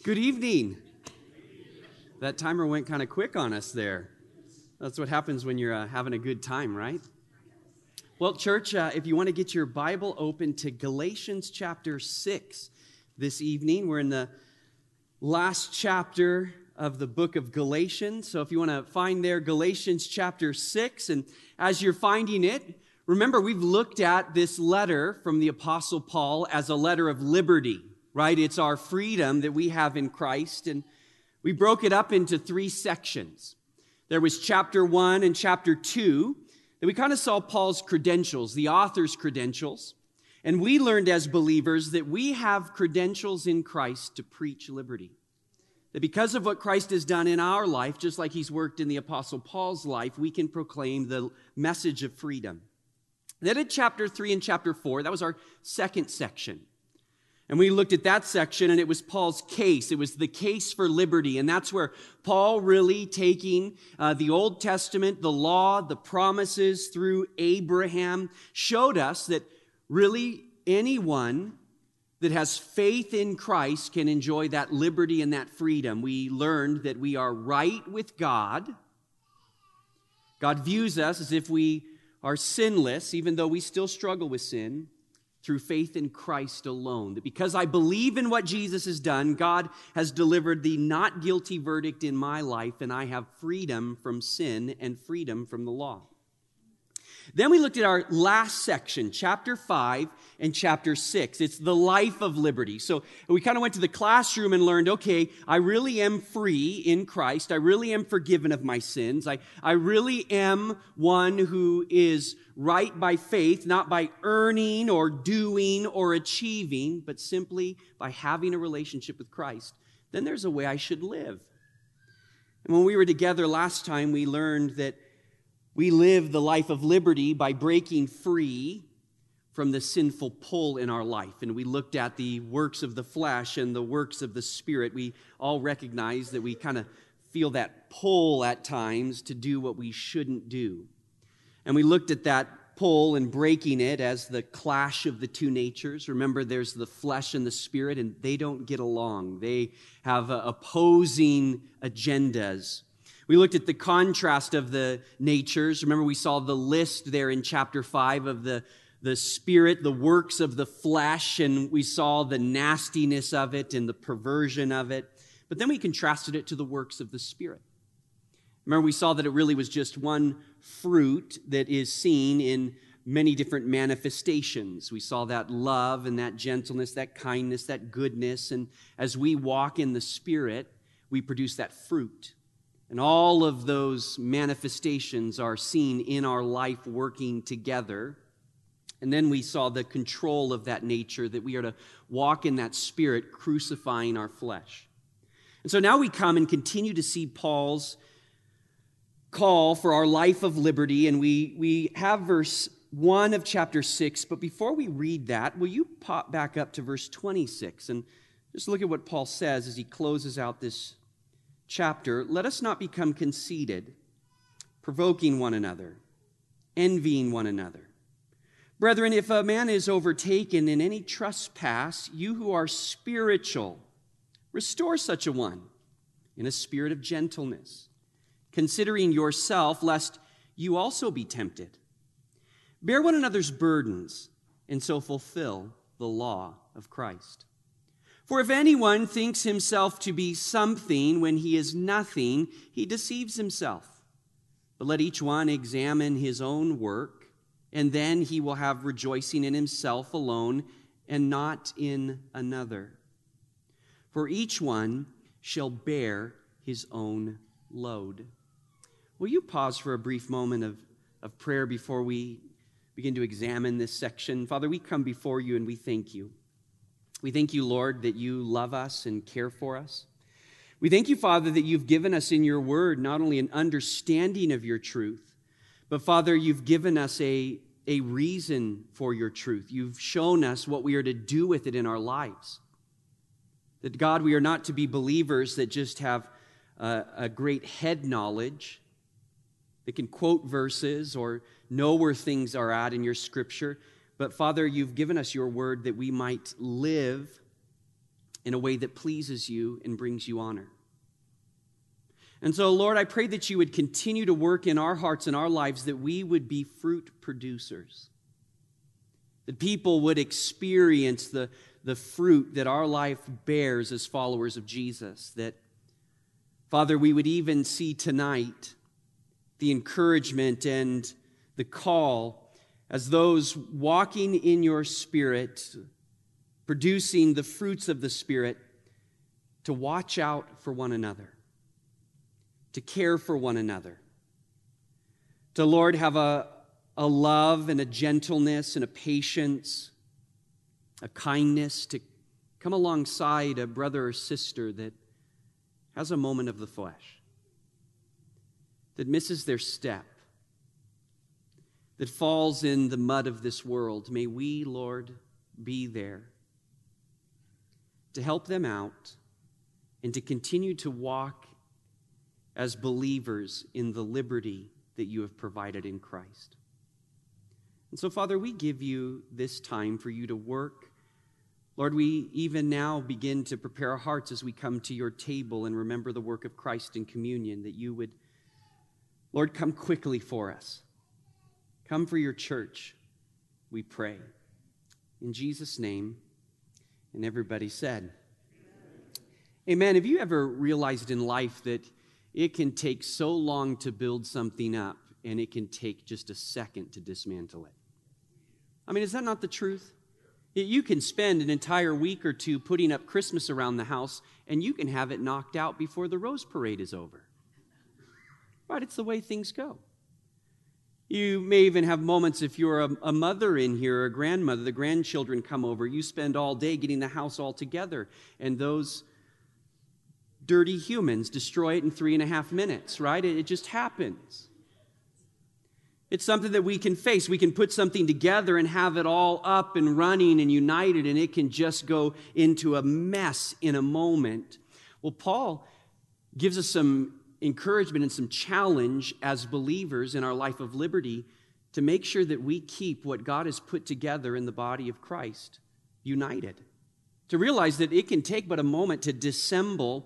Good evening. That timer went kind of quick on us there. That's what happens when you're having a good time, right? Well, church, if you want to get your Bible open to Galatians chapter 6 this evening, we're in the last chapter of the book of Galatians. So if you want to find there Galatians chapter 6, and as you're finding it, remember we've looked at this letter from the Apostle Paul as a letter of liberty. Right? It's our freedom that we have in Christ, and we broke it up into three sections. There was chapter 1 and chapter 2 that we kind of saw Paul's credentials, the author's credentials, and we learned as believers that we have credentials in Christ to preach liberty. That because of what Christ has done in our life, just like he's worked in the Apostle Paul's life, we can proclaim the message of freedom. Then in chapter 3 and chapter 4, that was our second section. And we looked at that section, and it was Paul's case. It was the case for liberty. And that's where Paul really taking the Old Testament, the law, the promises through Abraham, showed us that really anyone that has faith in Christ can enjoy that liberty and that freedom. We learned that we are right with God. God views us as if we are sinless, even though we still struggle with sin, through faith in Christ alone. That because I believe in what Jesus has done, God has delivered the not guilty verdict in my life, and I have freedom from sin and freedom from the law. Then we looked at our last section, chapter 5 and chapter 6. It's the life of liberty. So we kind of went to the classroom and learned, okay, I really am free in Christ. I really am forgiven of my sins. I really am one who is right by faith, not by earning or doing or achieving, but simply by having a relationship with Christ. Then there's a way I should live. And when we were together last time, we learned that we live the life of liberty by breaking free from the sinful pull in our life. And we looked at the works of the flesh and the works of the Spirit. We all recognize that we kind of feel that pull at times to do what we shouldn't do. And we looked at that pull and breaking it as the clash of the two natures. Remember, there's the flesh and the Spirit, and they don't get along. They have opposing agendas. We looked at the contrast of the natures. Remember, we saw the list there in chapter 5 of the spirit, the works of the flesh, and we saw the nastiness of it and the perversion of it. But then we contrasted it to the works of the Spirit. Remember, we saw that it really was just one fruit that is seen in many different manifestations. We saw that love and that gentleness, that kindness, that goodness. And as we walk in the Spirit, we produce that fruit. And all of those manifestations are seen in our life working together. And then we saw the control of that nature, that we are to walk in that Spirit, crucifying our flesh. And so now we come and continue to see Paul's call for our life of liberty. And we have verse 1 of chapter 6. But before we read that, will you pop back up to verse 26 and just look at what Paul says as he closes out this chapter. Let us not become conceited, provoking one another, envying one another. Brethren, if a man is overtaken in any trespass, you who are spiritual, restore such a one in a spirit of gentleness, considering yourself, lest you also be tempted. Bear one another's burdens, and so fulfill the law of Christ. For if anyone thinks himself to be something when he is nothing, he deceives himself. But let each one examine his own work, and then he will have rejoicing in himself alone and not in another. For each one shall bear his own load. Will you pause for a brief moment of prayer before we begin to examine this section? Father, we come before you and we thank you. We thank you, Lord, that you love us and care for us. We thank you, Father, that you've given us in your word not only an understanding of your truth, but, Father, you've given us a reason for your truth. You've shown us what we are to do with it in our lives. That, God, we are not to be believers that just have a great head knowledge, that can quote verses or know where things are at in your scripture. But, Father, you've given us your word that we might live in a way that pleases you and brings you honor. And so, Lord, I pray that you would continue to work in our hearts and our lives, that we would be fruit producers, that people would experience the fruit that our life bears as followers of Jesus, that, Father, we would even see tonight the encouragement and the call as those walking in your Spirit, producing the fruits of the Spirit, to watch out for one another, to care for one another, to, Lord, have a love and a gentleness and a patience, a kindness, to come alongside a brother or sister that has a moment of the flesh, that misses their step, that falls in the mud of this world. May we, Lord, be there to help them out and to continue to walk as believers in the liberty that you have provided in Christ. And so, Father, we give you this time for you to work. Lord, we even now begin to prepare our hearts as we come to your table and remember the work of Christ in communion, that you would, Lord, come quickly for us. Come for your church, we pray. In Jesus' name, and everybody said, Amen. Have you ever realized in life that it can take so long to build something up, and it can take just a second to dismantle it? I mean, is that not the truth? You can spend an entire week or two putting up Christmas around the house, and you can have it knocked out before the Rose Parade is over. Right? It's the way things go. You may even have moments, if you're a mother in here, or a grandmother, the grandchildren come over, you spend all day getting the house all together, and those dirty humans destroy it in 3.5 minutes, right? It just happens. It's something that we can face. We can put something together and have it all up and running and united, and it can just go into a mess in a moment. Well, Paul gives us some encouragement and some challenge as believers in our life of liberty to make sure that we keep what God has put together in the body of Christ united. To realize that it can take but a moment to disassemble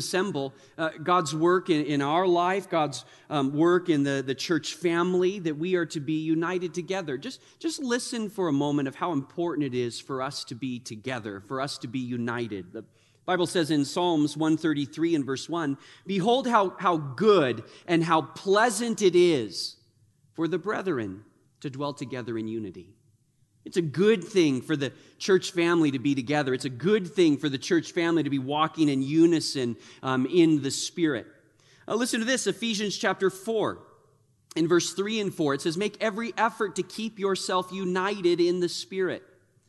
God's work in our life, God's work in the church family, that we are to be united together. Just listen for a moment of how important it is for us to be together, for us to be united. The Bible says in Psalms 133 and verse 1, "Behold how good and how pleasant it is for the brethren to dwell together in unity." It's a good thing for the church family to be together. It's a good thing for the church family to be walking in unison in the Spirit. Listen to this, Ephesians chapter 4, in verse 3 and 4. It says, "Make every effort to keep yourself united in the Spirit,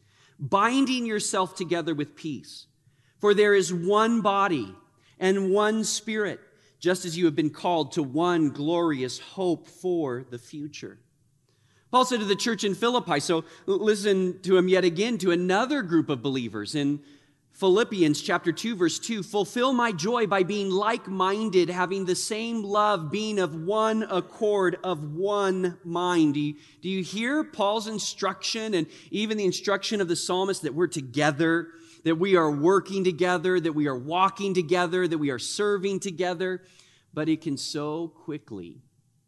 binding yourself together with peace. For there is one body and one Spirit, just as you have been called to one glorious hope for the future." Paul said to the church in Philippi, so listen to him yet again, to another group of believers in Philippians chapter 2, verse 2, "Fulfill my joy by being like-minded, having the same love, being of one accord, of one mind." Do you hear Paul's instruction and even the instruction of the psalmist that we're together, that we are working together, that we are walking together, that we are serving together? But it can so quickly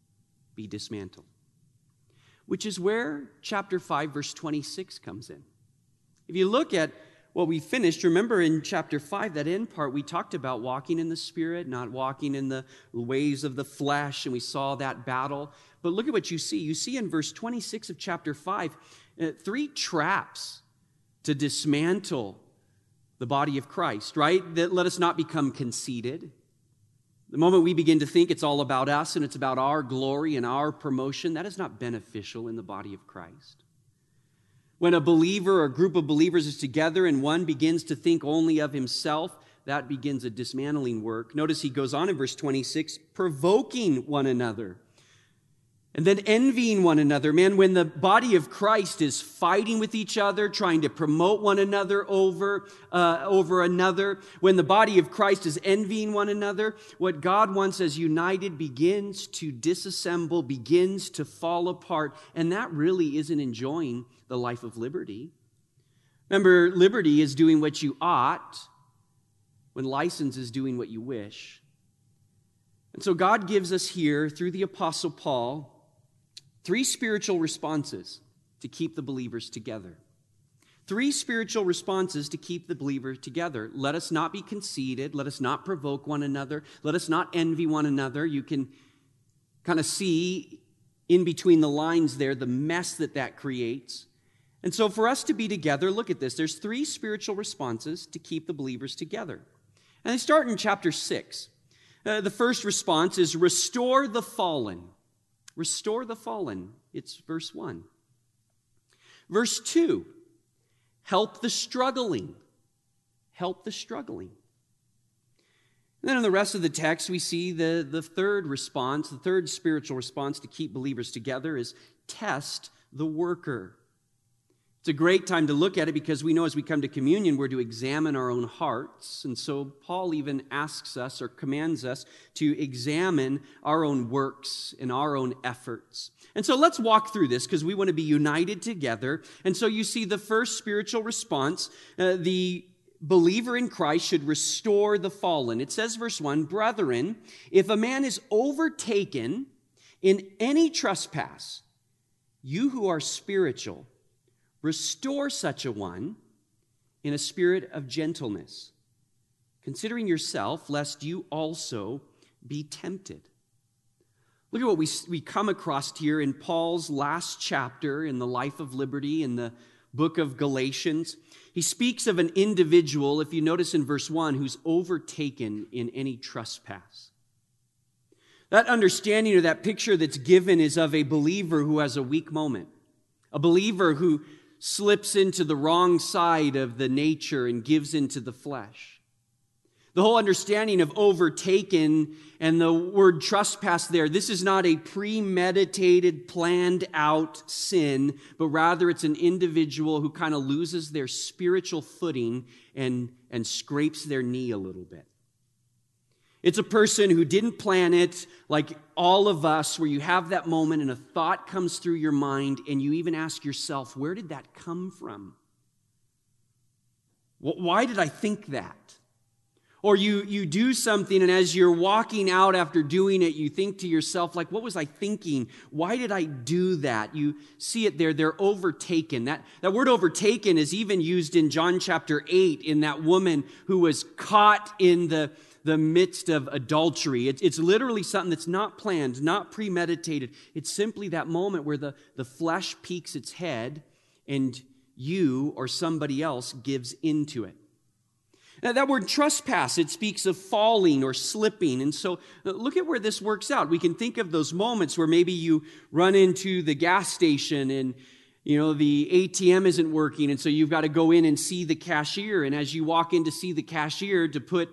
be dismantled. Which is where chapter 5, verse 26 comes in. If you look at what we finished, remember in chapter 5, that end part, we talked about walking in the Spirit, not walking in the ways of the flesh, and we saw that battle. But look at what you see. You see in verse 26 of chapter 5, 3 traps to dismantle the body of Christ, right? That let us not become conceited. The moment we begin to think it's all about us and it's about our glory and our promotion, that is not beneficial in the body of Christ. When a believer or a group of believers is together and one begins to think only of himself, that begins a dismantling work. Notice he goes on in verse 26, provoking one another. And then envying one another. Man, when the body of Christ is fighting with each other, trying to promote one another over another, when the body of Christ is envying one another, what God wants as united begins to disassemble, begins to fall apart. And that really isn't enjoying the life of liberty. Remember, liberty is doing what you ought when license is doing what you wish. And so God gives us here, through the Apostle Paul, 3 spiritual responses to keep the believers together. 3 spiritual responses to keep the believer together. Let us not be conceited. Let us not provoke one another. Let us not envy one another. You can kind of see in between the lines there the mess that creates. And so for us to be together, look at this. There's 3 spiritual responses to keep the believers together. And they start in chapter 6. The first response is restore the fallen. Restore the fallen. It's verse 1. Verse 2, help the struggling. Help the struggling. And then in the rest of the text, we see the third response, the third spiritual response to keep believers together is test the worker. It's a great time to look at it because we know as we come to communion, we're to examine our own hearts. And so Paul even asks us or commands us to examine our own works and our own efforts. And so let's walk through this because we want to be united together. And so you see the first spiritual response, the believer in Christ should restore the fallen. It says, verse 1, brethren, if a man is overtaken in any trespass, you who are spiritual, restore such a one in a spirit of gentleness, considering yourself, lest you also be tempted. Look at what we come across here in Paul's last chapter in the life of liberty in the book of Galatians. He speaks of an individual, if you notice in verse 1, who's overtaken in any trespass. That understanding or that picture that's given is of a believer who has a weak moment, a believer who slips into the wrong side of the nature and gives into the flesh. The whole understanding of overtaken and the word trespass there, this is not a premeditated, planned out sin, but rather it's an individual who kind of loses their spiritual footing and scrapes their knee a little bit. It's a person who didn't plan it, like all of us, where you have that moment and a thought comes through your mind and you even ask yourself, where did that come from? Why did I think that? Or you do something and as you're walking out after doing it, you think to yourself, like, what was I thinking? Why did I do that? You see it there, they're overtaken. That word overtaken is even used in John chapter 8 in that woman who was caught in the midst of adultery. It's literally something that's not planned, not premeditated. It's simply that moment where the flesh peeks its head and you or somebody else gives into it. Now, that word trespass, it speaks of falling or slipping. And so look at where this works out. We can think of those moments where maybe you run into the gas station and the ATM isn't working, and so you've got to go in and see the cashier. And as you walk in to see the cashier to put,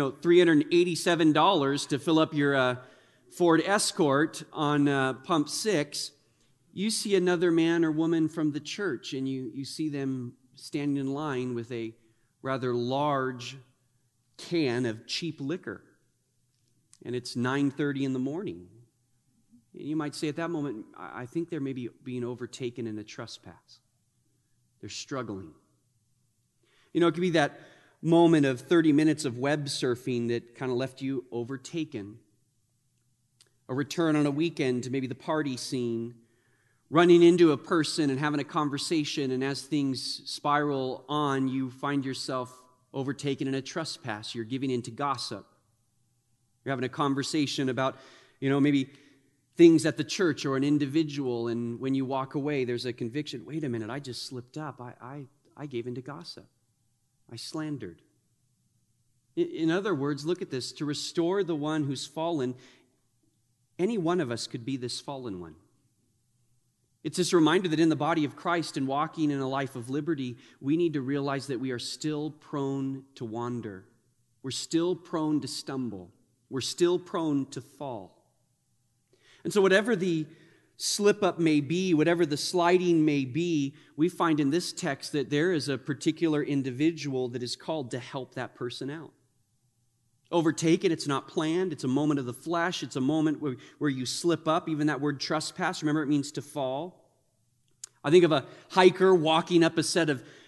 $387 to fill up your Ford Escort on pump 6, you see another man or woman from the church, and you see them standing in line with a rather large can of cheap liquor. And it's 9:30 in the morning. You might say at that moment, I think they're maybe being overtaken in a trespass. They're struggling. It could be that moment of 30 minutes of web surfing that kind of left you overtaken. A return on a weekend to maybe the party scene, running into a person and having a conversation, and as things spiral on, you find yourself overtaken in a trespass. You're giving in to gossip. You're having a conversation about, maybe things at the church or an individual, and when you walk away, there's a conviction, wait a minute, I just slipped up. I gave in to gossip. I slandered. In other words, look at this. To restore the one who's fallen, any one of us could be this fallen one. It's this reminder that in the body of Christ and walking in a life of liberty, we need to realize that we are still prone to wander. We're still prone to stumble. We're still prone to fall. And so whatever the slip-up may be, whatever the sliding may be, we find in this text that there is a particular individual that is called to help that person out. Overtaken, it's not planned. It's a moment of the flesh. It's a moment where you slip up. Even that word trespass, remember, it means to fall. I think of a hiker walking up a set of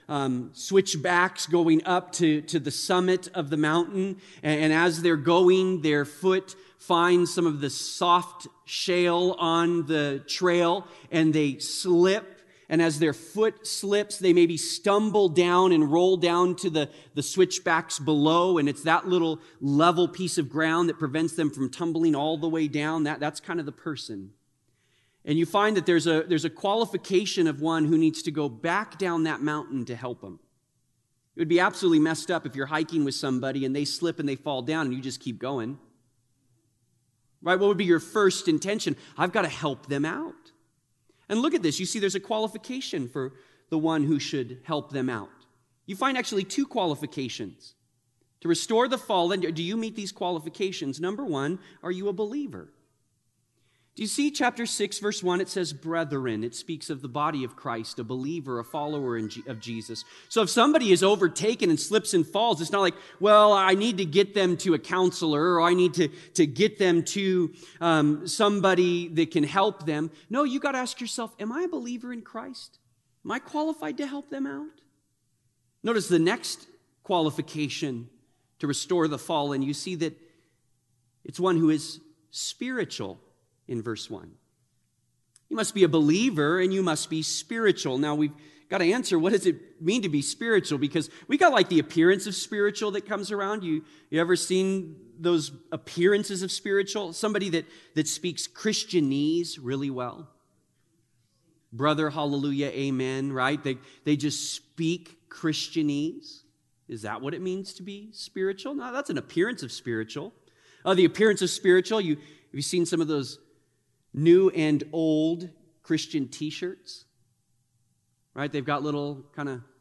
switchbacks going up to the summit of the mountain. And as they're going, their foot finds some of the soft shale on the trail, and they slip. And as their foot slips, they maybe stumble down and roll down to the switchbacks below. And it's that little level piece of ground that prevents them from tumbling all the way down. That's kind of the person. And you find that there's a qualification of one who needs to go back down that mountain to help them. It would be absolutely messed up if you're hiking with somebody and they slip and they fall down and you just keep going. Right? What would be your first intention? I've got to help them out. And look at this. You see there's a qualification for the one who should help them out. You find actually two qualifications. To restore the fallen, do you meet these qualifications? Number one, are you a believer? Do you see chapter 6, verse 1? It says, brethren. It speaks of the body of Christ, a believer, a follower of Jesus. So if somebody is overtaken and slips and falls, it's not like, well, I need to get them to a counselor, or I need to get them to somebody that can help them. No, you got to ask yourself, am I a believer in Christ? Am I qualified to help them out? Notice the next qualification to restore the fallen. You see that it's one who is spiritual. In verse 1. You must be a believer and you must be spiritual. Now we've got to answer, what does it mean to be spiritual? Because we got like the appearance of spiritual that comes around. You ever seen those appearances of spiritual? Somebody that speaks Christianese really well. Brother, hallelujah, amen, right? They just speak Christianese. Is that what it means to be spiritual? No, that's an appearance of spiritual. The appearance of spiritual, have you seen some of those new and old Christian t-shirts? Right? They've got little kind of,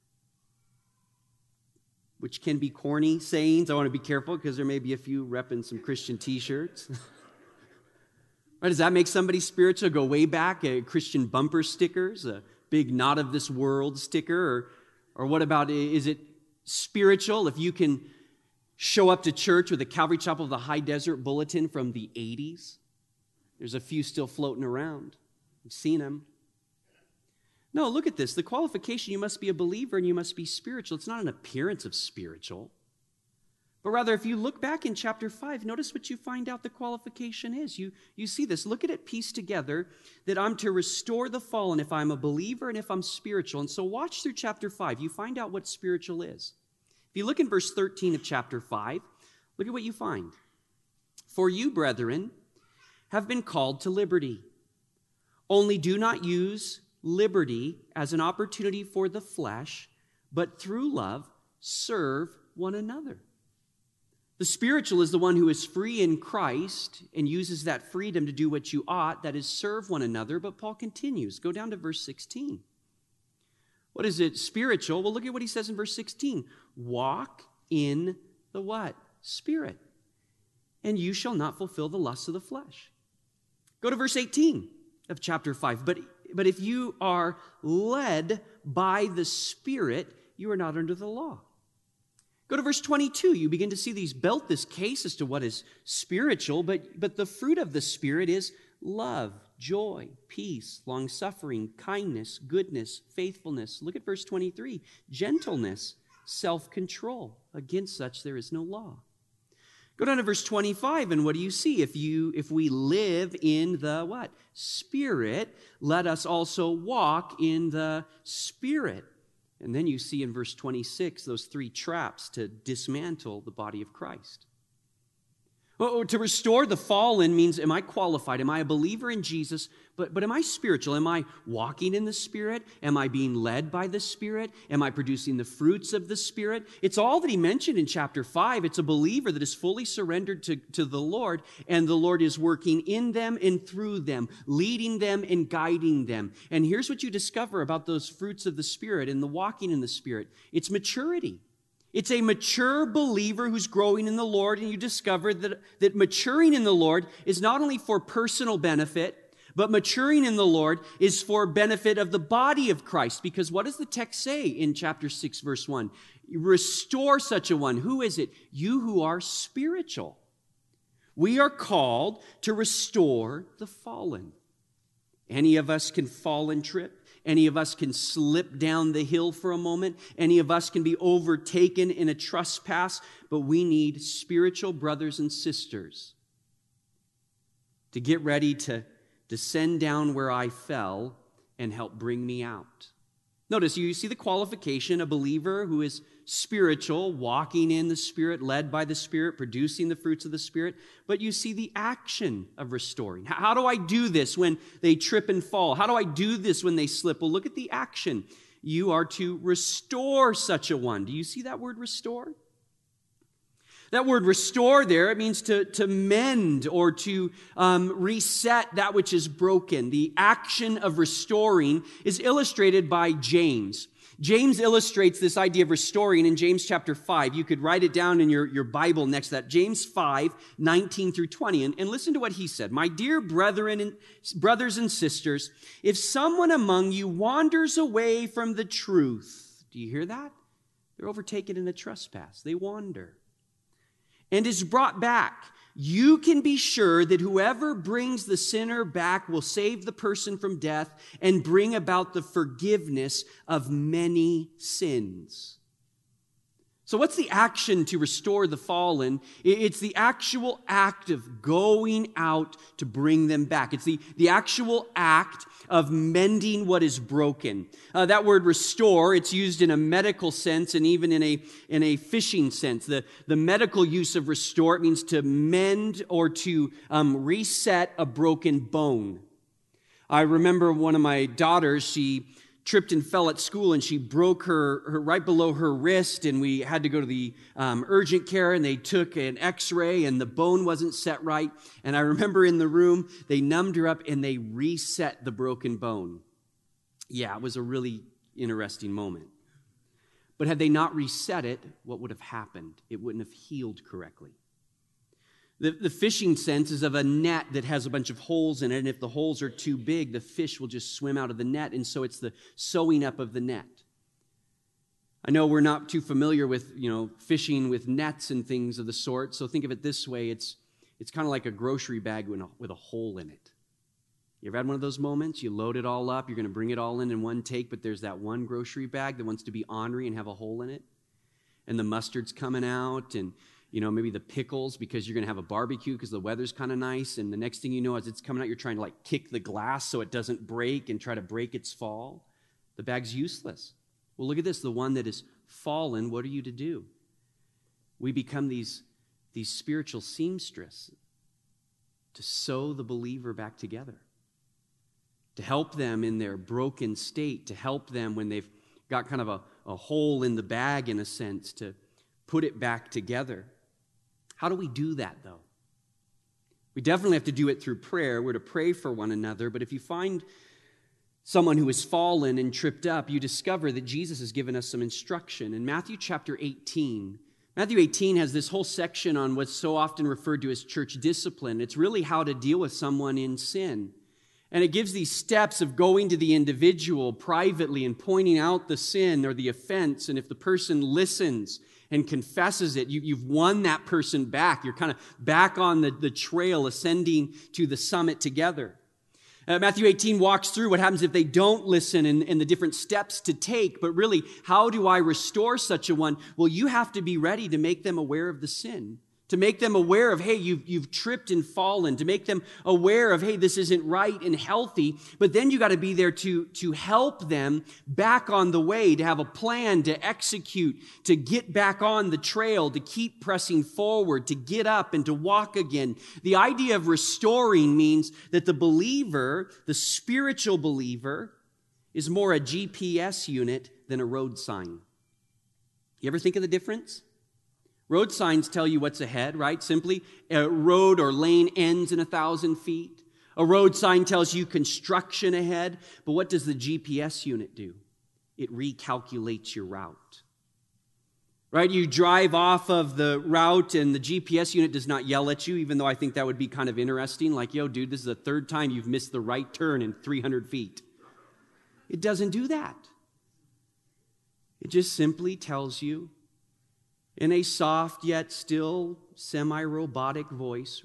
which can be corny sayings. I want to be careful because there may be a few repping some Christian t-shirts. Right? Does that make somebody spiritual? Go way back, Christian bumper stickers, a big not of this world sticker, or what about, is it spiritual if you can show up to church with a Calvary Chapel of the High Desert bulletin from the 80s? There's a few still floating around. You've seen them. No, look at this. The qualification, you must be a believer and you must be spiritual. It's not an appearance of spiritual. But rather, if you look back in chapter 5, notice what you find out the qualification is. You see this. Look at it pieced together, that I'm to restore the fallen if I'm a believer and if I'm spiritual. And so watch through chapter 5. You find out what spiritual is. If you look in verse 13 of chapter 5, look at what you find. For you, brethren, have been called to liberty. Only do not use liberty as an opportunity for the flesh, but through love serve one another. The spiritual is the one who is free in Christ and uses that freedom to do what you ought, that is, serve one another. But Paul continues. Go down to verse 16. What is it? Spiritual. Well, look at what he says in verse 16. Walk in the what? Spirit. And you shall not fulfill the lusts of the flesh. Go to verse 18 of chapter 5. But if you are led by the Spirit, you are not under the law. Go to verse 22. You begin to see these built this case as to what is spiritual, but the fruit of the Spirit is love, joy, peace, long-suffering, kindness, goodness, faithfulness. Look at verse 23. Gentleness, self-control. Against such there is no law. Go down to verse 25, and what do you see? If we live in the what? Spirit, let us also walk in the Spirit. And then you see in verse 26 those three traps to dismantle the body of Christ. Well, to restore the fallen means, am I qualified? Am I a believer in Jesus? But am I spiritual? Am I walking in the Spirit? Am I being led by the Spirit? Am I producing the fruits of the Spirit? It's all that he mentioned in chapter 5. It's a believer that is fully surrendered to the Lord, and the Lord is working in them and through them, leading them and guiding them. And here's what you discover about those fruits of the Spirit and the walking in the Spirit. It's maturity. It's a mature believer who's growing in the Lord, and you discover that maturing in the Lord is not only for personal benefit, but maturing in the Lord is for benefit of the body of Christ. Because what does the text say in chapter 6, verse 1? Restore such a one. Who is it? You who are spiritual. We are called to restore the fallen. Any of us can fall and trip. Any of us can slip down the hill for a moment. Any of us can be overtaken in a trespass. But we need spiritual brothers and sisters to get ready to descend down where I fell and help bring me out. Notice, you see the qualification, a believer who is spiritual, walking in the Spirit, led by the Spirit, producing the fruits of the Spirit. But you see the action of restoring. How do I do this when they trip and fall? How do I do this when they slip? Well, look at the action. You are to restore such a one. Do you see that word restore? That word restore there, it means to mend or to reset that which is broken. The action of restoring is illustrated by James. James illustrates this idea of restoring in James chapter 5. You could write it down in your Bible next to that. James 5, 19 through 20. And listen to what he said. My dear brothers and sisters, if someone among you wanders away from the truth, do you hear that? They're overtaken in a trespass. They wander. And is brought back, you can be sure that whoever brings the sinner back will save the person from death and bring about the forgiveness of many sins. So what's the action to restore the fallen? It's the actual act of going out to bring them back. It's the actual act of mending what is broken. That word restore, it's used in a medical sense and even in a fishing sense. The medical use of restore, it means to mend or to reset a broken bone. I remember one of my daughters, she tripped and fell at school, and she broke her right below her wrist, and we had to go to the urgent care, and they took an x-ray, and the bone wasn't set right. And I remember in the room, they numbed her up, and they reset the broken bone. Yeah, it was a really interesting moment. But had they not reset it, what would have happened? It wouldn't have healed correctly. The fishing sense is of a net that has a bunch of holes in it, and if the holes are too big, the fish will just swim out of the net, and so it's the sewing up of the net. I know we're not too familiar with, fishing with nets and things of the sort, so think of it this way. It's kind of like a grocery bag with a hole in it. You ever had one of those moments? You load it all up, you're going to bring it all in one take, but there's that one grocery bag that wants to be ornery and have a hole in it, and the mustard's coming out, and maybe the pickles because you're going to have a barbecue because the weather's kind of nice. And the next thing you know, as it's coming out, you're trying to kick the glass so it doesn't break and try to break its fall. The bag's useless. Well, look at this. The one that is fallen, what are you to do? We become these spiritual seamstress to sew the believer back together, to help them in their broken state, to help them when they've got kind of a hole in the bag, in a sense, to put it back together. How do we do that, though? We definitely have to do it through prayer. We're to pray for one another. But if you find someone who has fallen and tripped up, you discover that Jesus has given us some instruction. In Matthew chapter 18, Matthew 18 has this whole section on what's so often referred to as church discipline. It's really how to deal with someone in sin. And it gives these steps of going to the individual privately and pointing out the sin or the offense. And if the person listens and confesses it, you've won that person back. You're kind of back on the trail, ascending to the summit together. Matthew 18 walks through what happens if they don't listen and the different steps to take. But really, how do I restore such a one? Well, you have to be ready to make them aware of the sin, to make them aware of, hey, you've tripped and fallen, to make them aware of, hey, this isn't right and healthy. But then you got to be there to help them back on the way, to have a plan, to execute, to get back on the trail, to keep pressing forward, to get up and to walk again. The idea of restoring means that the believer, the spiritual believer, is more a GPS unit than a road sign. You ever think of the difference? Road signs tell you what's ahead, right? Simply, a road or lane ends in 1,000 feet. A road sign tells you construction ahead. But what does the GPS unit do? It recalculates your route. Right? You drive off of the route and the GPS unit does not yell at you, even though I think that would be kind of interesting. Like, yo, dude, this is the third time you've missed the right turn in 300 feet. It doesn't do that. It just simply tells you, in a soft yet still semi-robotic voice,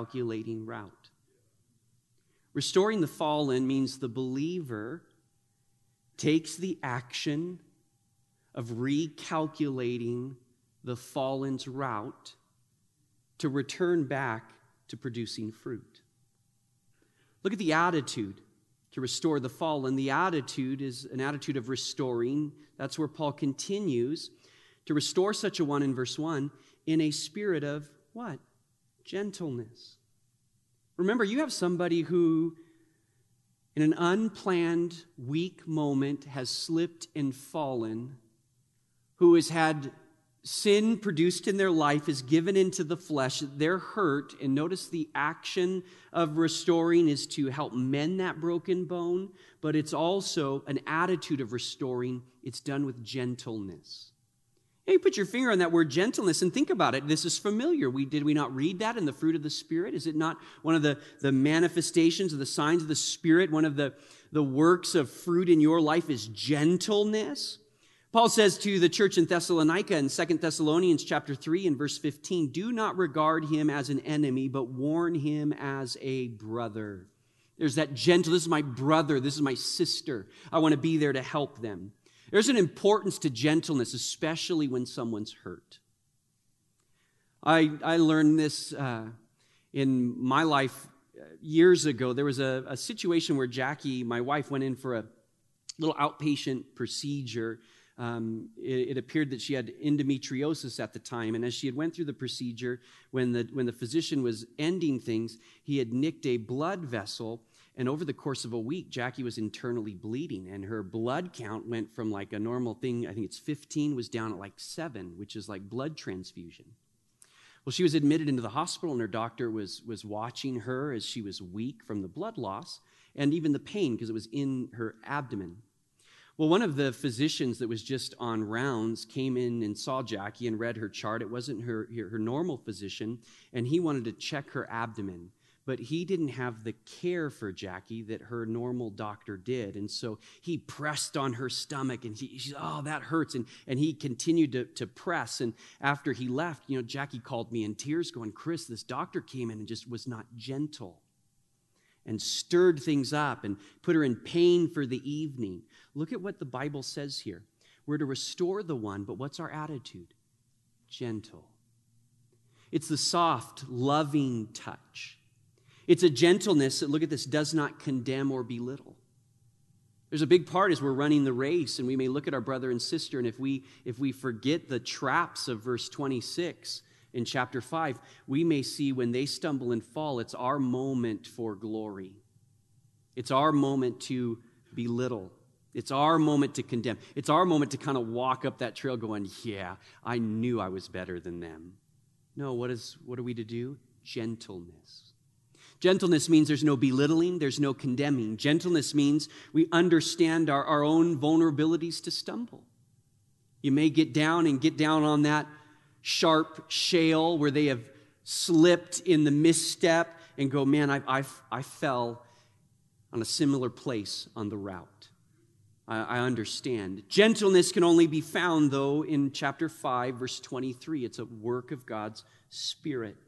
recalculating route. Restoring the fallen means the believer takes the action of recalculating the fallen's route to return back to producing fruit. Look at the attitude to restore the fallen. The attitude is an attitude of restoring. That's where Paul continues to restore such a one in verse 1 in a spirit of what? Gentleness. Remember, you have somebody who, in an unplanned, weak moment, has slipped and fallen, who has had sin produced in their life, is given into the flesh. They're hurt, and notice the action of restoring is to help mend that broken bone, but it's also an attitude of restoring. It's done with gentleness. You put your finger on that word gentleness and think about it. This is familiar. Did we not read that in the fruit of the Spirit? Is it not one of the manifestations of the signs of the Spirit? One of the works of fruit in your life is gentleness. Paul says to the church in Thessalonica in 2 Thessalonians chapter 3 and verse 15, do not regard him as an enemy, but warn him as a brother. There's that gentle, this is my brother, this is my sister. I want to be there to help them. There's an importance to gentleness, especially when someone's hurt. I learned this in my life years ago. There was a situation where Jackie, my wife, went in for a little outpatient procedure. It appeared that she had endometriosis at the time, and as she had went through the procedure, when the physician was ending things, he had nicked a blood vessel. And over the course of a week, Jackie was internally bleeding, and her blood count went from like a normal thing, I think it's 15, was down at like 7, which is like blood transfusion. Well, she was admitted into the hospital, and her doctor was watching her as she was weak from the blood loss and even the pain because it was in her abdomen. Well, one of the physicians that was just on rounds came in and saw Jackie and read her chart. It wasn't her normal physician, and he wanted to check her abdomen. But he didn't have the care for Jackie that her normal doctor did. And so he pressed on her stomach, and she said, oh, that hurts. And he continued to press. And after he left, Jackie called me in tears going, Chris, this doctor came in and just was not gentle and stirred things up and put her in pain for the evening. Look at what the Bible says here. We're to restore the one, but what's our attitude? Gentle. It's the soft, loving touch. It's a gentleness that, look at this, does not condemn or belittle. There's a big part as we're running the race, and we may look at our brother and sister, and if we forget the traps of verse 26 in chapter 5, we may see when they stumble and fall, it's our moment for glory. It's our moment to belittle. It's our moment to condemn. It's our moment to kind of walk up that trail going, yeah, I knew I was better than them. No, what are we to do? Gentleness. Gentleness means there's no belittling, there's no condemning. Gentleness means we understand our own vulnerabilities to stumble. You may get down on that sharp shale where they have slipped in the misstep and go, man, I fell on a similar place on the route. I understand. Gentleness can only be found, though, in chapter 5, verse 23. It's a work of God's Spirit.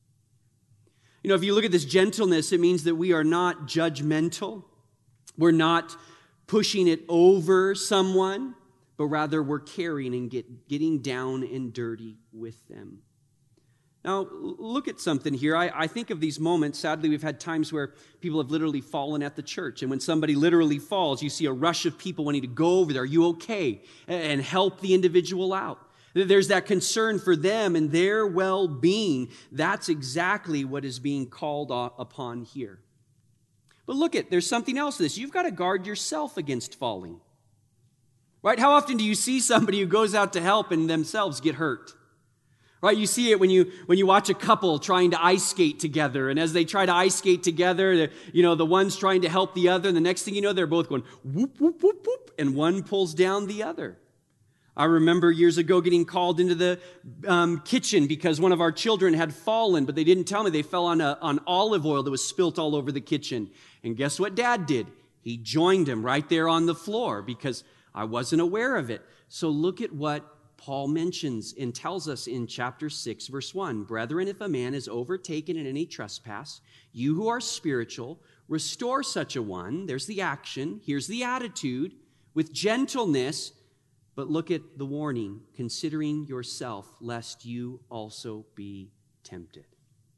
If you look at this gentleness, it means that we are not judgmental. We're not pushing it over someone, but rather we're caring and getting down and dirty with them. Now, look at something here. I think of these moments. Sadly, we've had times where people have literally fallen at the church. And when somebody literally falls, you see a rush of people wanting to go over there. Are you okay? And help the individual out. There's that concern for them and their well-being. That's exactly what is being called upon here. But look there's something else to this. You've got to guard yourself against falling. Right? How often do you see somebody who goes out to help and themselves get hurt? Right? You see it when you watch a couple trying to ice skate together, and as they try to ice skate together, the one's trying to help the other, and the next thing you know, they're both going whoop, whoop, whoop, whoop, and one pulls down the other. I remember years ago getting called into the kitchen because one of our children had fallen, but they didn't tell me. They fell on olive oil that was spilt all over the kitchen. And guess what Dad did? He joined him right there on the floor because I wasn't aware of it. So look at what Paul mentions and tells us in chapter 6, verse 1. Brethren, if a man is overtaken in any trespass, you who are spiritual, restore such a one. There's the action. Here's the attitude. with gentleness, but look at the warning, considering yourself, lest you also be tempted.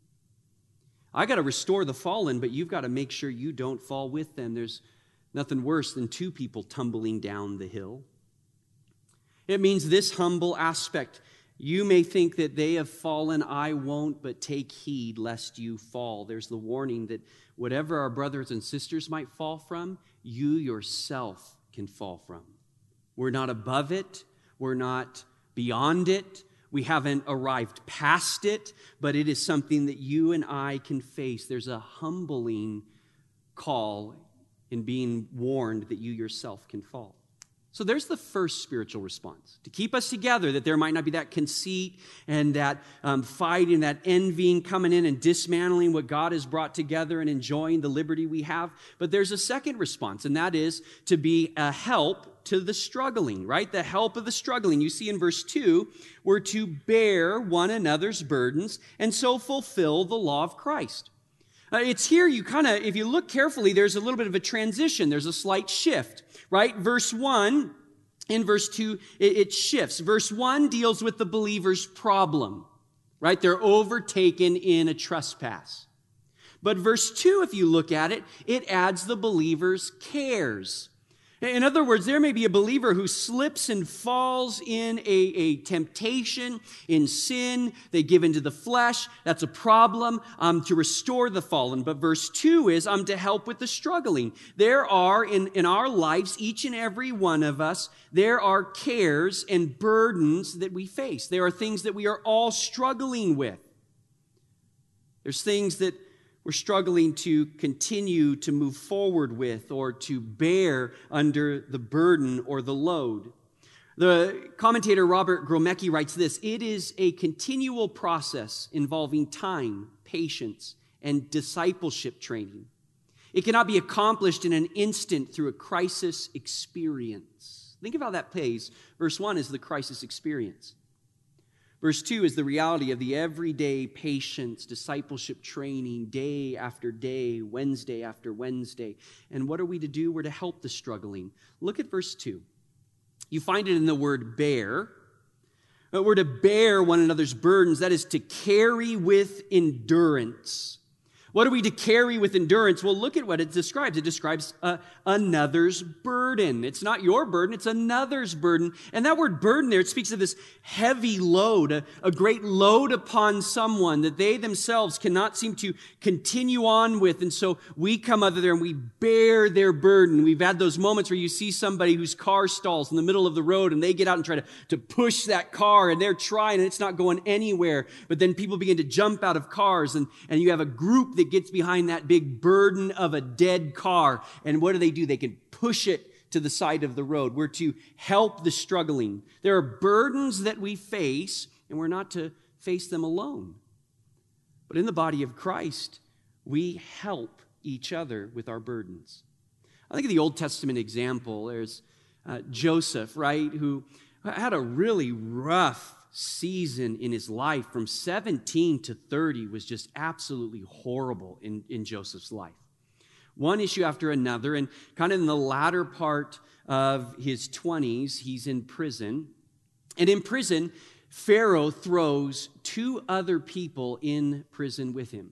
I got to restore the fallen, but you've got to make sure you don't fall with them. There's nothing worse than two people tumbling down the hill. It means this humble aspect. You may think that they have fallen, I won't, but take heed lest you fall. There's the warning that whatever our brothers and sisters might fall from, you yourself can fall from. We're not above it. We're not beyond it. We haven't arrived past it, but it is something that you and I can face. There's a humbling call in being warned that you yourself can fall. So there's the first spiritual response, to keep us together, that there might not be that conceit and that fight and that envying coming in and dismantling what God has brought together and enjoying the liberty we have. But there's a second response, and that is to be a help to the struggling, right? The help of the struggling. You see in verse 2, we're to bear one another's burdens and so fulfill the law of Christ. It's here if you look carefully, there's a little bit of a transition. There's a slight shift, right? Verse 1, in verse 2, it shifts. Verse 1 deals with the believer's problem, right? They're overtaken in a trespass. But verse 2, if you look at it, it adds the believer's cares. In other words, there may be a believer who slips and falls in a temptation, in sin. They give into the flesh. That's a problem. To restore the fallen. But verse 2 is, to help with the struggling. There are, in our lives, each and every one of us, there are cares and burdens that we face. There are things that we are all struggling with. There's things that we're struggling to continue to move forward with or to bear under the burden or the load. The commentator Robert Gromecki writes this: it is a continual process involving time, patience, and discipleship training. It cannot be accomplished in an instant through a crisis experience. Think of how that plays. Verse 1 is the crisis experience. Verse 2 is the reality of the everyday patience, discipleship training, day after day, Wednesday after Wednesday. And what are we to do? We're to help the struggling. Look at verse 2. You find it in the word bear. We're to bear one another's burdens. That is to carry with endurance. What are we to carry with endurance? Well, look at what it describes. It describes another's burden. It's not your burden, it's another's burden. And that word burden there, it speaks of this heavy load, a great load upon someone that they themselves cannot seem to continue on with. And so we come out there and we bear their burden. We've had those moments where you see somebody whose car stalls in the middle of the road and they get out and try to push that car and they're trying and it's not going anywhere. But then people begin to jump out of cars and you have a group that gets behind that big burden of a dead car. And what do? They can push it to the side of the road. We're to help the struggling. There are burdens that we face, and we're not to face them alone. But in the body of Christ, we help each other with our burdens. I think of the Old Testament example. There's Joseph, right, who had a really rough season in his life. From 17 to 30 was just absolutely horrible in Joseph's life. One issue after another, and kind of in the latter part of his 20s, he's in prison. And in prison, Pharaoh throws two other people in prison with him.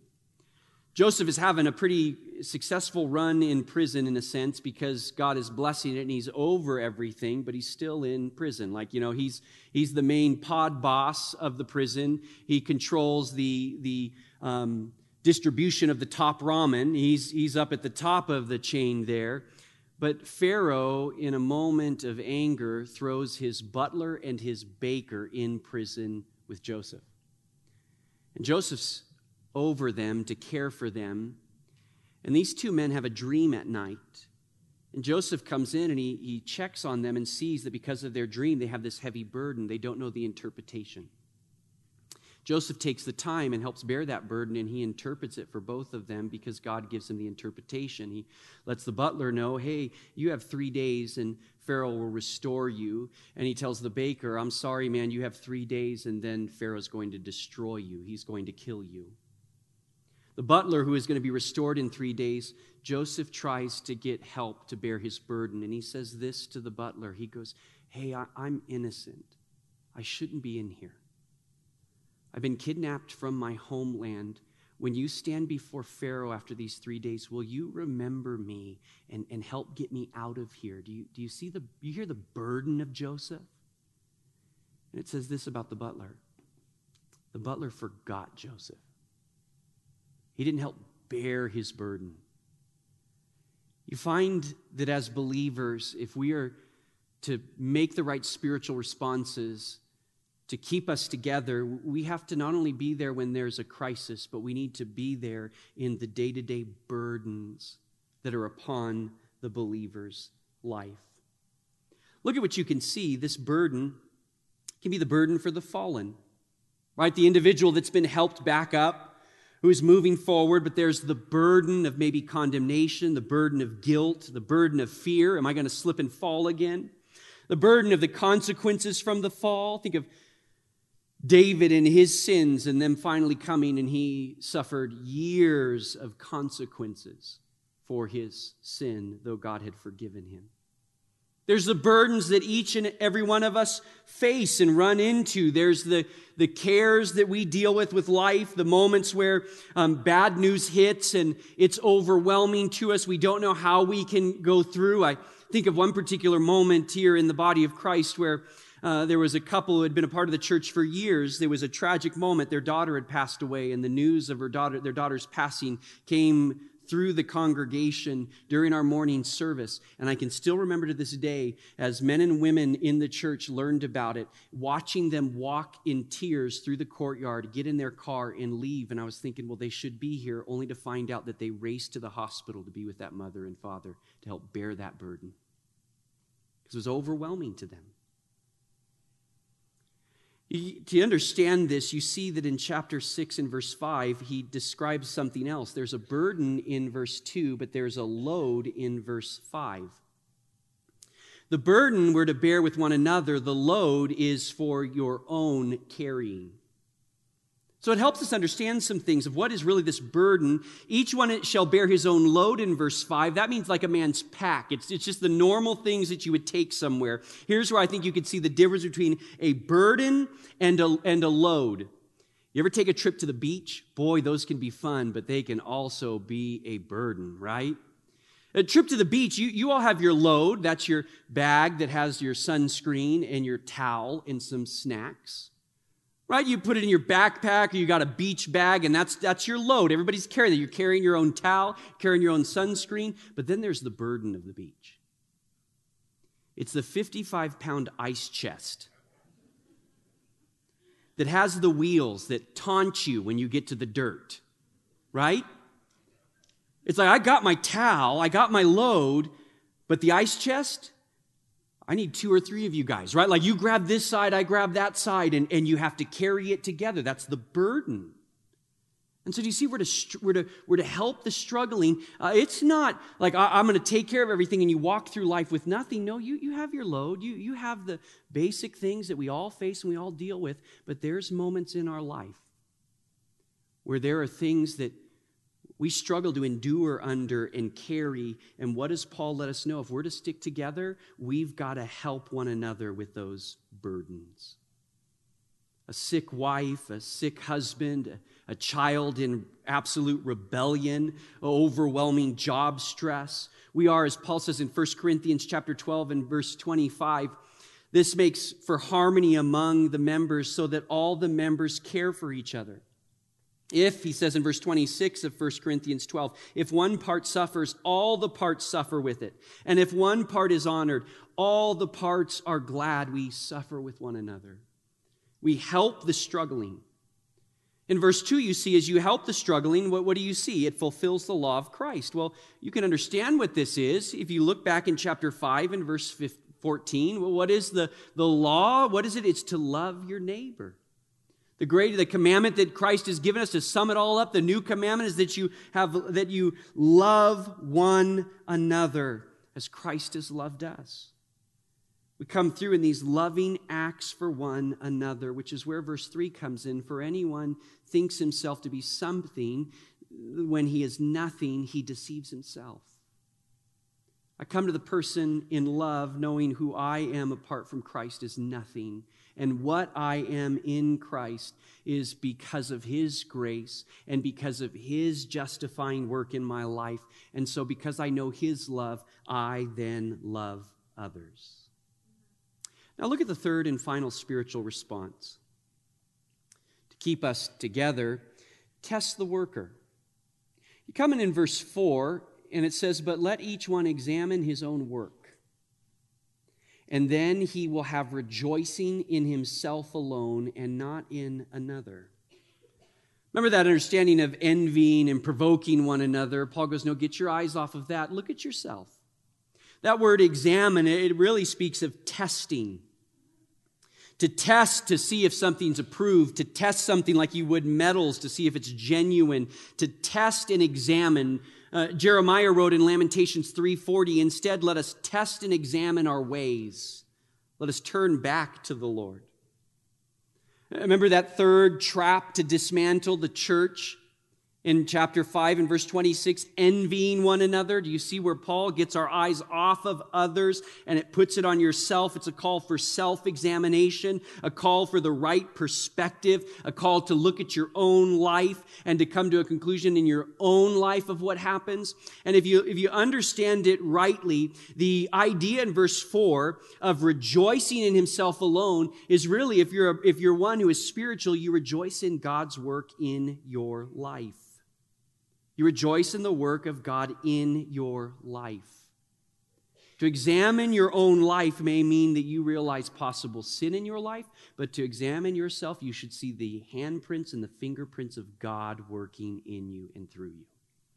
Joseph is having a pretty successful run in prison in a sense because God is blessing it and he's over everything, but he's still in prison. He's the main pod boss of the prison. He controls the distribution of the top ramen. He's up at the top of the chain there. But Pharaoh, in a moment of anger, throws his butler and his baker in prison with Joseph. And Joseph's over them to care for them. And these two men have a dream at night. And Joseph comes in and he checks on them and sees that because of their dream, they have this heavy burden. They don't know the interpretation. Joseph takes the time and helps bear that burden, and he interprets it for both of them because God gives him the interpretation. He lets the butler know, hey, you have 3 days and Pharaoh will restore you. And he tells the baker, I'm sorry, man, you have 3 days and then Pharaoh's going to destroy you. He's going to kill you. The butler who is going to be restored in 3 days, Joseph tries to get help to bear his burden. And he says this to the butler. He goes, hey, I'm innocent. I shouldn't be in here. I've been kidnapped from my homeland. When you stand before Pharaoh after these 3 days, will you remember me and help get me out of here? Do you see you hear the burden of Joseph? And it says this about the butler. The butler forgot Joseph. He didn't help bear his burden. You find that as believers, if we are to make the right spiritual responses to keep us together, we have to not only be there when there's a crisis, but we need to be there in the day-to-day burdens that are upon the believer's life. Look at what you can see. This burden can be the burden for the fallen, right? The individual that's been helped back up, who is moving forward, but there's the burden of maybe condemnation, the burden of guilt, the burden of fear. Am I going to slip and fall again? The burden of the consequences from the fall. Think of David and his sins and them finally coming, and he suffered years of consequences for his sin, though God had forgiven him. There's the burdens that each and every one of us face and run into. There's the cares that we deal with life, the moments where bad news hits and it's overwhelming to us. We don't know how we can go through. I think of one particular moment here in the body of Christ where there was a couple who had been a part of the church for years. There was a tragic moment. Their daughter had passed away, and the news of their daughter's passing came through the congregation during our morning service. And I can still remember to this day, as men and women in the church learned about it, watching them walk in tears through the courtyard, get in their car and leave. And I was thinking, well, they should be here, only to find out that they raced to the hospital to be with that mother and father to help bear that burden. Because it was overwhelming to them. To understand this, you see that in chapter 6 and verse 5, he describes something else. There's a burden in verse 2, but there's a load in verse 5. The burden we're to bear with one another. The load is for your own carrying. So it helps us understand some things of what is really this burden. Each one shall bear his own load in verse 5. That means like a man's pack. It's just the normal things that you would take somewhere. Here's where I think you could see the difference between a burden and a load. You ever take a trip to the beach? Boy, those can be fun, but they can also be a burden, right? A trip to the beach, you all have your load. That's your bag that has your sunscreen and your towel and some snacks. Right? You put it in your backpack, or you got a beach bag, and that's your load. Everybody's carrying that. You're carrying your own towel, carrying your own sunscreen, but then there's the burden of the beach. It's the 55-pound ice chest that has the wheels that taunt you when you get to the dirt, right? It's like, I got my towel, I got my load, but the ice chest, I need 2 or 3 of you guys, right? Like you grab this side, I grab that side, and you have to carry it together. That's the burden. And so do you see we're to help the struggling? It's not like I'm going to take care of everything and you walk through life with nothing. No, you have your load. You have the basic things that we all face and we all deal with. But there's moments in our life where there are things that we struggle to endure under and carry. And what does Paul let us know? If we're to stick together, we've got to help one another with those burdens. A sick wife, a sick husband, a child in absolute rebellion, overwhelming job stress. We are, as Paul says in 1 Corinthians chapter 12 and verse 25, this makes for harmony among the members so that all the members care for each other. If, he says in verse 26 of 1 Corinthians 12, if one part suffers, all the parts suffer with it. And if one part is honored, all the parts are glad. We suffer with one another. We help the struggling. In verse 2, you see, as you help the struggling, what do you see? It fulfills the law of Christ. Well, you can understand what this is. If you look back in chapter 5 and verse 14, well, what is the law? What is it? It's to love your neighbor. The commandment that Christ has given us, to sum it all up, the new commandment is that you love one another as Christ has loved us. We come through in these loving acts for one another, which is where verse 3 comes in. For anyone thinks himself to be something, when he is nothing, he deceives himself. I come to the person in love knowing who I am apart from Christ is nothing. And what I am in Christ is because of his grace and because of his justifying work in my life. And so because I know his love, I then love others. Now look at the third and final spiritual response. To keep us together, test the worker. You come in verse 4, and it says, "But let each one examine his own work, and then he will have rejoicing in himself alone and not in another." Remember that understanding of envying and provoking one another. Paul goes, no, get your eyes off of that. Look at yourself. That word examine, it really speaks of testing. To test to see if something's approved, to test something like you would metals to see if it's genuine, to test and examine. Jeremiah wrote in Lamentations 3:40, "Instead, let us test and examine our ways. Let us turn back to the Lord." Remember that third trap to dismantle the church in chapter 5 and verse 26, envying one another? Do you see where Paul gets our eyes off of others and it puts it on yourself? It's a call for self-examination, a call for the right perspective, a call to look at your own life and to come to a conclusion in your own life of what happens. And if you understand it rightly, the idea in verse 4 of rejoicing in himself alone is really, if you're one who is spiritual, you rejoice in God's work in your life. You rejoice in the work of God in your life. To examine your own life may mean that you realize possible sin in your life, but to examine yourself, you should see the handprints and the fingerprints of God working in you and through you.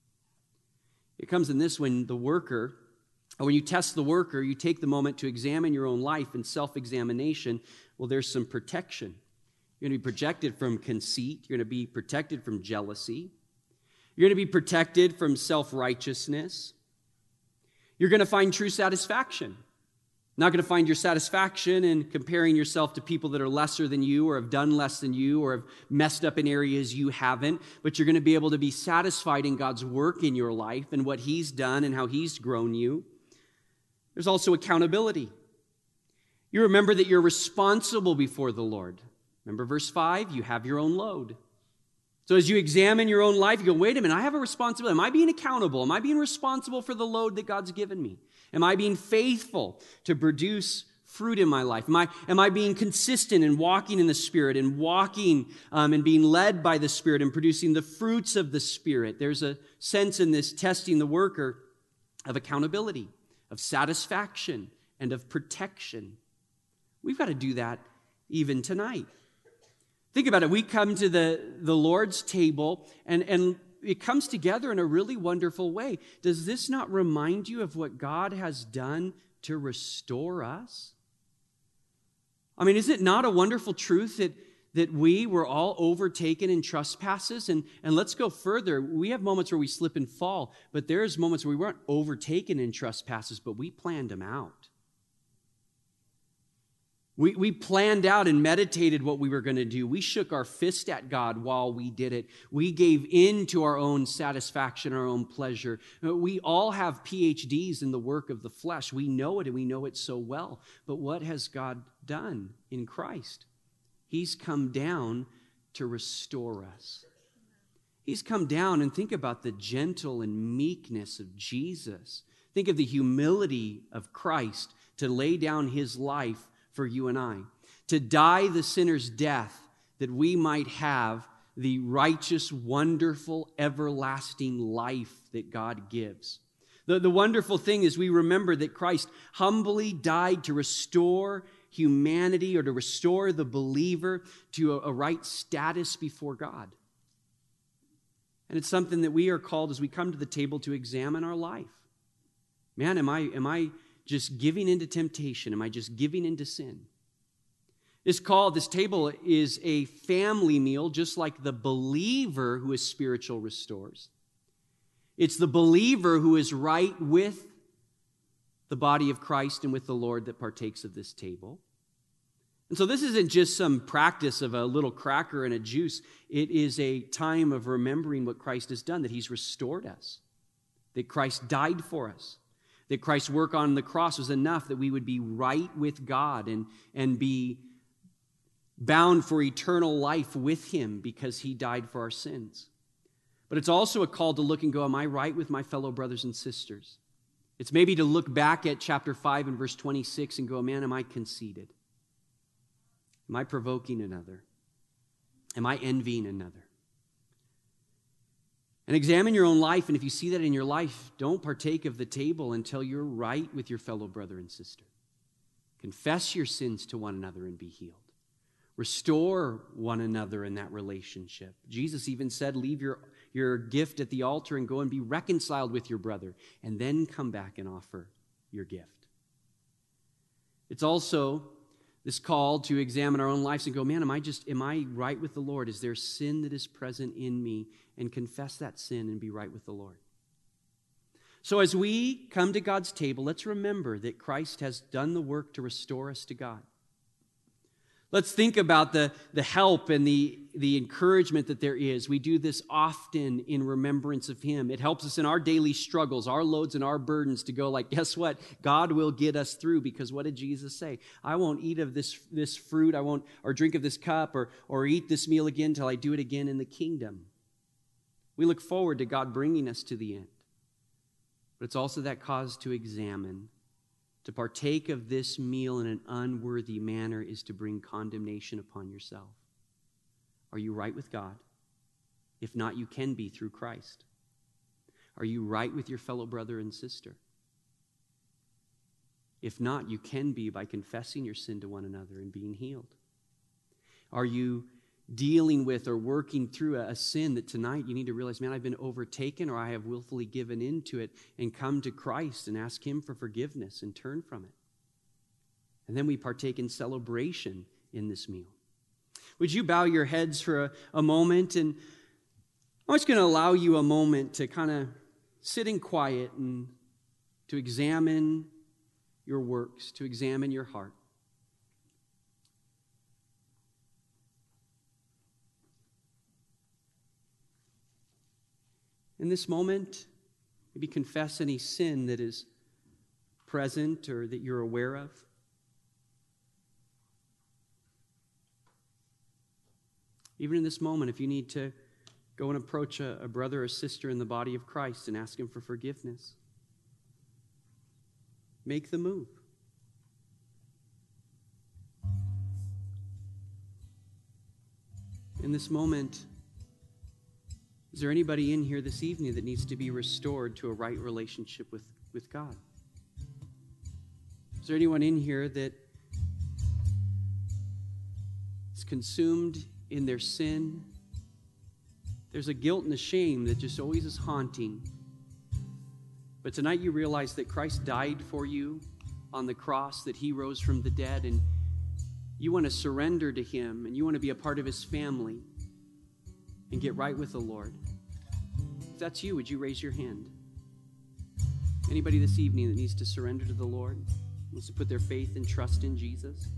It comes in this when when you test the worker, you take the moment to examine your own life and self-examination. Well, there's some protection. You're going to be protected from conceit. You're going to be protected from jealousy. You're going to be protected from self-righteousness. You're going to find true satisfaction. Not going to find your satisfaction in comparing yourself to people that are lesser than you or have done less than you or have messed up in areas you haven't, but you're going to be able to be satisfied in God's work in your life and what he's done and how he's grown you. There's also accountability. You remember that you're responsible before the Lord. Remember verse 5, you have your own load. So as you examine your own life, you go, wait a minute, I have a responsibility. Am I being accountable? Am I being responsible for the load that God's given me? Am I being faithful to produce fruit in my life? Am I being consistent in walking in the Spirit and walking and being led by the Spirit and producing the fruits of the Spirit? There's a sense in this testing the worker of accountability, of satisfaction, and of protection. We've got to do that even tonight. Think about it. We come to the Lord's table, and it comes together in a really wonderful way. Does this not remind you of what God has done to restore us? I mean, is it not a wonderful truth that we were all overtaken in trespasses? And let's go further. We have moments where we slip and fall, but there's moments where we weren't overtaken in trespasses, but we planned them out. We planned out and meditated what we were going to do. We shook our fist at God while we did it. We gave in to our own satisfaction, our own pleasure. We all have PhDs in the work of the flesh. We know it, and we know it so well. But what has God done in Christ? He's come down to restore us. He's come down, and think about the gentle and meekness of Jesus. Think of the humility of Christ to lay down his life for you and I, to die the sinner's death that we might have the righteous, wonderful, everlasting life that God gives. The wonderful thing is we remember that Christ humbly died to restore humanity or to restore the believer to a right status before God. And it's something that we are called as we come to the table to examine our life. Man, am I just giving into temptation? Am I just giving into sin? This table is a family meal, just like the believer who is spiritual restores. It's the believer who is right with the body of Christ and with the Lord that partakes of this table. And so this isn't just some practice of a little cracker and a juice. It is a time of remembering what Christ has done, that he's restored us, that Christ died for us, that Christ's work on the cross was enough that we would be right with God and be bound for eternal life with him because he died for our sins. But it's also a call to look and go, am I right with my fellow brothers and sisters? It's maybe to look back at chapter 5 and verse 26 and go, man, am I conceited? Am I provoking another? Am I envying another? And examine your own life, and if you see that in your life, don't partake of the table until you're right with your fellow brother and sister. Confess your sins to one another and be healed. Restore one another in that relationship. Jesus even said, leave your gift at the altar and go and be reconciled with your brother, and then come back and offer your gift. It's also this call to examine our own lives and go, man, am I right with the Lord? Is there sin that is present in me? And confess that sin and be right with the Lord. So as we come to God's table, let's remember that Christ has done the work to restore us to God. Let's think about the help and the encouragement that there is. We do this often in remembrance of him. It helps us in our daily struggles, our loads and our burdens to go like, guess what? God will get us through, because what did Jesus say? I won't eat of this fruit, I won't, or drink of this cup, or eat this meal again till I do it again in the kingdom. We look forward to God bringing us to the end. But it's also that cause to examine. To partake of this meal in an unworthy manner is to bring condemnation upon yourself. Are you right with God? If not, you can be through Christ. Are you right with your fellow brother and sister? If not, you can be by confessing your sin to one another and being healed. Are you dealing with or working through a sin that tonight you need to realize, man, I've been overtaken, or I have willfully given into it, and come to Christ and ask him for forgiveness and turn from it. And then we partake in celebration in this meal. Would you bow your heads for a moment? And I'm just going to allow you a moment to kind of sit in quiet and to examine your works, to examine your heart. In this moment, maybe confess any sin that is present or that you're aware of. Even in this moment, if you need to go and approach a brother or sister in the body of Christ and ask him for forgiveness, make the move. In this moment, is there anybody in here this evening that needs to be restored to a right relationship with God? Is there anyone in here that is consumed in their sin? There's a guilt and a shame that just always is haunting. But tonight you realize that Christ died for you on the cross, that he rose from the dead, and you want to surrender to him, and you want to be a part of his family and get right with the Lord. If that's you, would you raise your hand? Anybody this evening that needs to surrender to the Lord, wants to put their faith and trust in Jesus?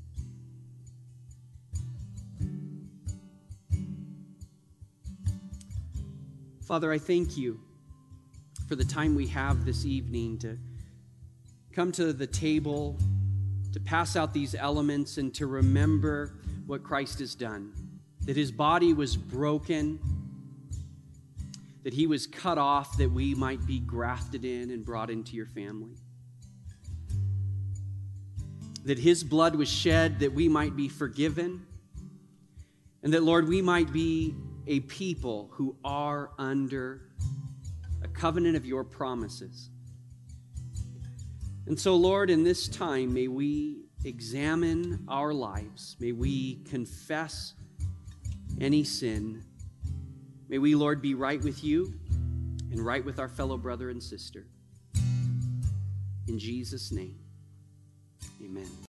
Father, I thank you for the time we have this evening to come to the table, to pass out these elements, and to remember what Christ has done. That his body was broken, that he was cut off, that we might be grafted in and brought into your family. That his blood was shed, that we might be forgiven, and that, Lord, we might be a people who are under a covenant of your promises. And so, Lord, in this time, may we examine our lives. May we confess any sin. May we, Lord, be right with you and right with our fellow brother and sister. In Jesus' name, amen.